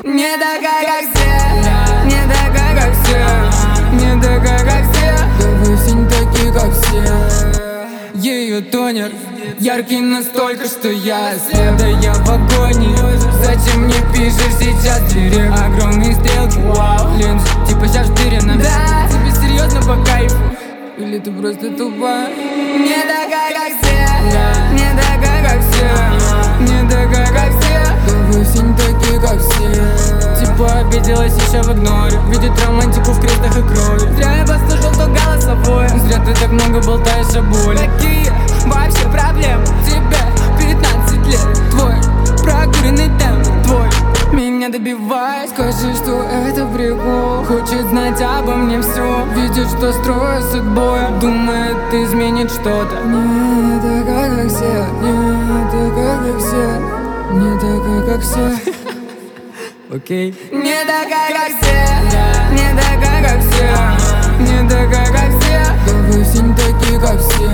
Не такая, как все, не такая, как все, не такая, как все. Да вы все не такие, как все. Ее тонер яркий настолько, что я слеп. Да я в агонии. Зачем мне пишешь сейчас директ? Огромные стрелки, линз, типа сейчас вперена. Да, тебе серьезно по кайфу? Или ты просто тупая? Не такая, как все, не такая, как все, не такая, как все. Да вы все не такие, как все. Типа обиделась еще в игноре. Видит романтику в крестах и крови. Зря я послушал то голосовое. Зря ты так много болтаешь о боли. Какие вообще проблемы? Тебе 15 лет. Твой прокуренный темп, твой меня добивает. Скажи, что это прикол. Хочет знать обо мне все. Видит, что строю судьбой. Думает, изменит что-то. Не такая, как все, не такая, как все, не такая, как все. Окей. Не такая, как все, не такая, как все, не такая, как все. Да вы все не такие, как все.